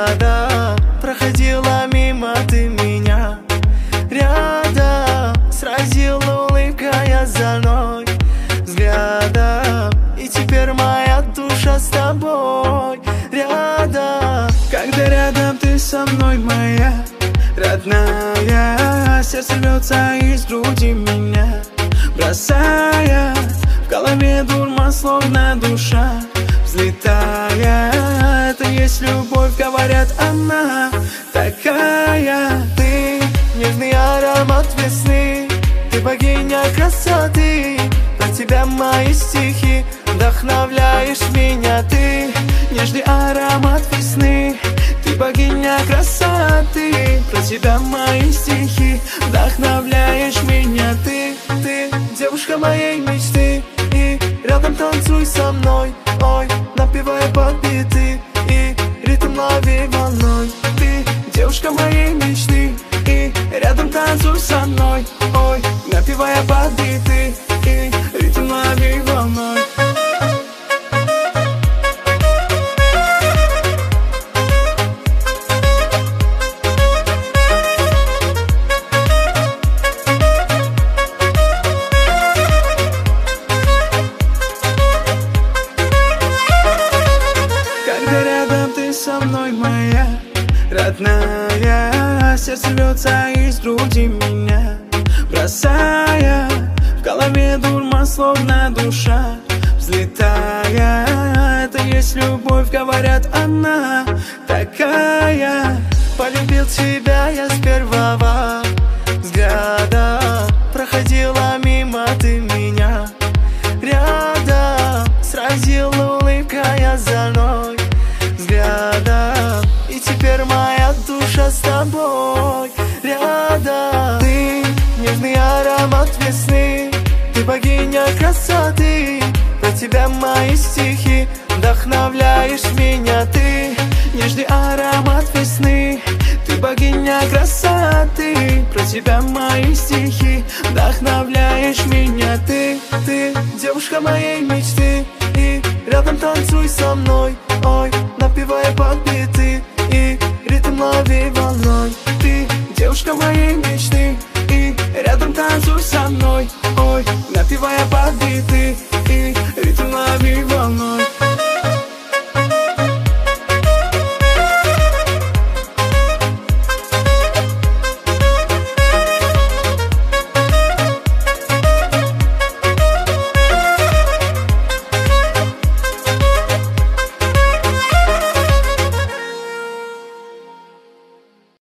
взгляда проходила мимо ты меня. Рядом сразила улыбкой озорной взглядом, и теперь моя душа с тобой рядом. Когда рядом ты со мной, моя родная, сердце рвется из груди меня, бросая в голове дурман, словно душа взлетая. Это есть любовь, говорят, она такая. Ты нежный аромат весны, ты богиня красоты. Про тебя мои стихи, вдохновляешь меня. Ты нежный аромат весны, ты богиня красоты. Про тебя мои стихи, вдохновляешь меня. Ты девушка моей мечты, и рядом танцуй со мной. Ой, напевая под биты, и ритм лови волной. Ты девушка моей мечты, и рядом танцуй со мной. Ой, напевая под биты, и ритм лови волной. Когда рядом ты со мной, моя родная, сердце рвется из груди меня, бросая в голове дурман, словно душа взлетая. Это есть любовь, говорят, она такая. Полюбил тебя я с первого взгляда, проходила мимо ты меня. Рядом сразила улыбкой озорной взглядом, и теперь моя душа с тобой рядом. Ты нежный аромат весны, ты богиня красоты. Про тебя мои стихи, вдохновляешь меня. Ты нежный аромат весны, ты богиня красоты. Про тебя мои стихи, вдохновляешь меня. Ты девушка моей мечты, и рядом танцуй со мной. Ой, напевая под биты, и ритм лови волной. Ты девушка моей мечты, и рядом танцуй со мной. Ой, напевая под